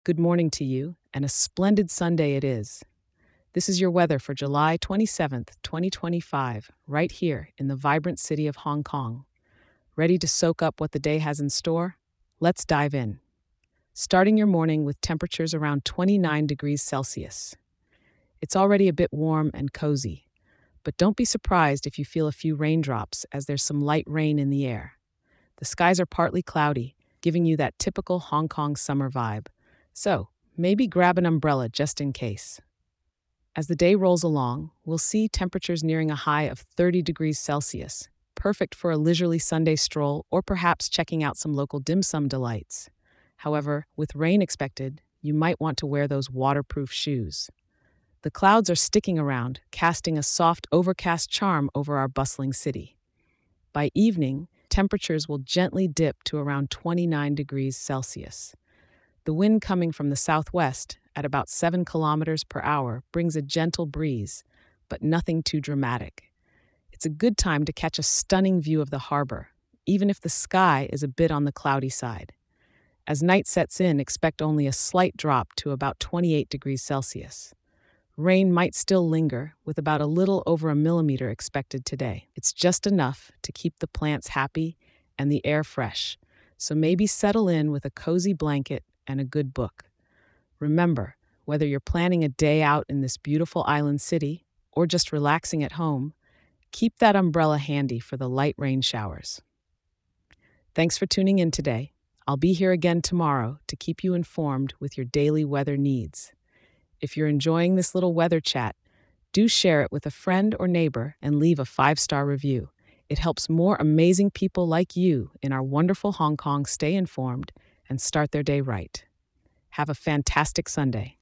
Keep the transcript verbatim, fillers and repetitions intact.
Good morning to you, and a splendid Sunday it is. This is your weather for July twenty-seventh, twenty twenty-five, right here in the vibrant city of Hong Kong. Ready to soak up what the day has in store? Let's dive in. Starting your morning with temperatures around twenty-nine degrees Celsius. It's already a bit warm and cozy, but don't be surprised if you feel a few raindrops as there's some light rain in the air. The skies are partly cloudy, giving you that typical Hong Kong summer vibe. So, maybe grab an umbrella just in case. As the day rolls along, we'll see temperatures nearing a high of thirty degrees Celsius, perfect for a leisurely Sunday stroll or perhaps checking out some local dim sum delights. However, with rain expected, you might want to wear those waterproof shoes. The clouds are sticking around, casting a soft, overcast charm over our bustling city. By evening, temperatures will gently dip to around twenty-nine degrees Celsius. The wind coming from the southwest at about seven kilometers per hour brings a gentle breeze, but nothing too dramatic. It's a good time to catch a stunning view of the harbor, even if the sky is a bit on the cloudy side. As night sets in, expect only a slight drop to about twenty-eight degrees Celsius. Rain might still linger, with about a little over a millimeter expected today. It's just enough to keep the plants happy and the air fresh, so maybe settle in with a cozy blanket and a good book. Remember, whether you're planning a day out in this beautiful island city or just relaxing at home, keep that umbrella handy for the light rain showers. Thanks for tuning in today. I'll be here again tomorrow to keep you informed with your daily weather needs. If you're enjoying this little weather chat, do share it with a friend or neighbor and leave a five-star review. It helps more amazing people like you in our wonderful Hong Kong stay informed and start their day right. Have a fantastic Sunday.